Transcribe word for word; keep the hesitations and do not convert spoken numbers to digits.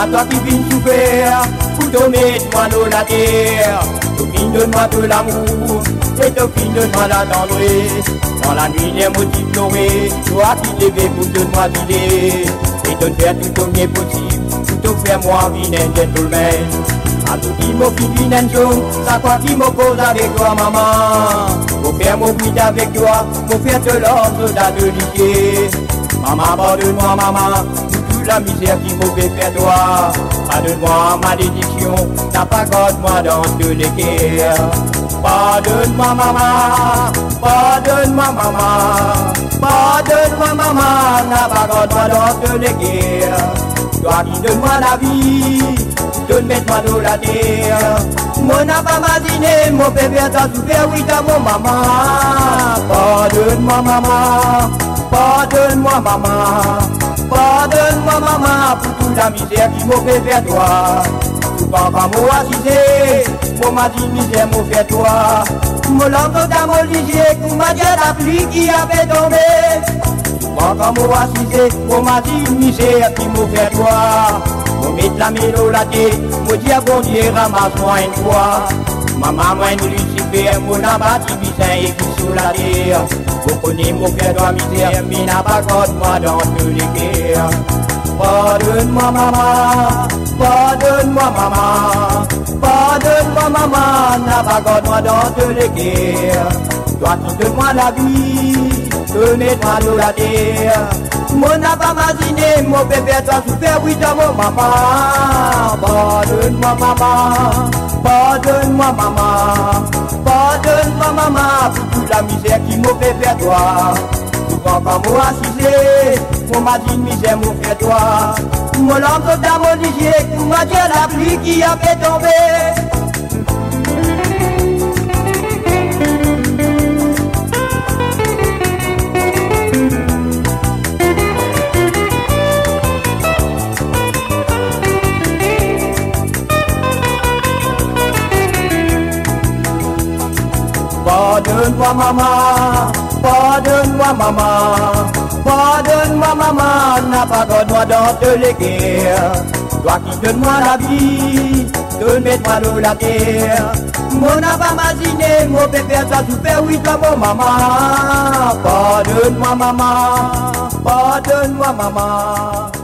toi qui viens souffrir, pour te mettre moi dans la terre. Topine, donne-moi de l'amour, et Topine, donne-moi la tendresse. Dans la nuit, les motifs pleurés, toi qui lèves pour donne-moi d'idées. Et de faire tout au mieux possible, pour te faire moi vivre un gentleman. A tout dit, mon fils, vine un jour, ça quoi qui me cause avec toi, maman. Mon père m'oublie avec toi, mon frère te l'ordre d'adoliquer. Maman, pardonne-moi, maman, pour toute la misère qui m'a fait faire toi. Pardonne-moi, malédiction, n'as pas garde-moi dans tous les guerres. Pardonne-moi, maman, pardonne-moi, maman, pardonne-moi, maman, n'as pas garde-moi dans tous les guerres. Toi qui donne-moi la vie, donne-moi dans la terre. Mon n'a pas imaginé, mon père t'a souffert, oui, t'as mon maman. Pardonne-moi, maman, pardonne-moi, maman, pardonne-moi, maman, pour toute la misère qui m'a fait faire toi. Tu vas pas m'assiser, mon m'a dit misère m'a fait toi. Mon langue dans mon lisier, tu m'as dit la pluie qui avait tombé. Tu vas pas m'assiser, mon m'a dit misère qui m'a fait toi. Mon mettre la mélo la tête, mon dit à bon Dieu, ramasse-moi une fois. Maman, moi, une Lucifer, mon abattu, bisin et qui sous la terre. Vous connaissez mon père de la misère, mais n'a pas compte moi dans tous les guerres. Pardonne-moi, maman, pardonne-moi, maman, pardonne-moi, maman, n'a pas compte moi dans tous les guerres. Toi qui donne-moi la vie, donne-moi dans la terre. Mon n'a pas imaginé, mon bébé, toi souffert, oui, dans mon maman. Pardonne-moi, maman, pardonne-moi, maman, pardonne-moi, maman, pour toute la misère qui m'a fait faire toi. Tu vas pas m'assiser, mon m'a dit misère m'a fait toi. Mon langue dans mon lisier, tu m'as dit la pluie qui a fait tomber. Pardonne-moi, maman, pardonne-moi, maman, pardonne-moi, maman, n'a pas garde-moi dans toutes les guerres. Toi qui donne-moi la vie, donne-moi dans la terre. Mon n'a pas imaginé, mon bébé, ça souffert, oui, toi, mon maman. Pardonne-moi, maman, pardonne-moi, maman.